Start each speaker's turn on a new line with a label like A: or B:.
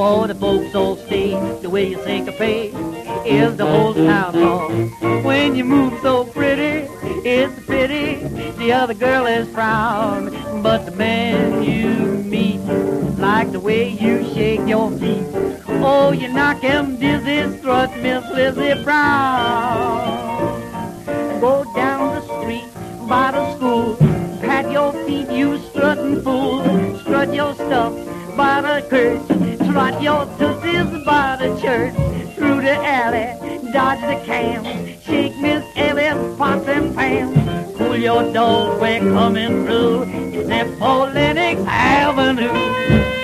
A: Oh, the folks all stay the way you syncopate is the whole town hall. When you move so pretty, it's a pity the other girl is frown. But the man you meet like the way you shake your feet. Oh, you knock him dizzy, strut Miss Lizzie Brown. Go down the street by the school, pat your feet, you strutting fool. Strut your stuff by the church, trot your tootsies by the church. Through the alley, dodge the cams, shake Miss Ellie's pots and pans. Cool your dolls, we're coming through, except for Lenox Avenue.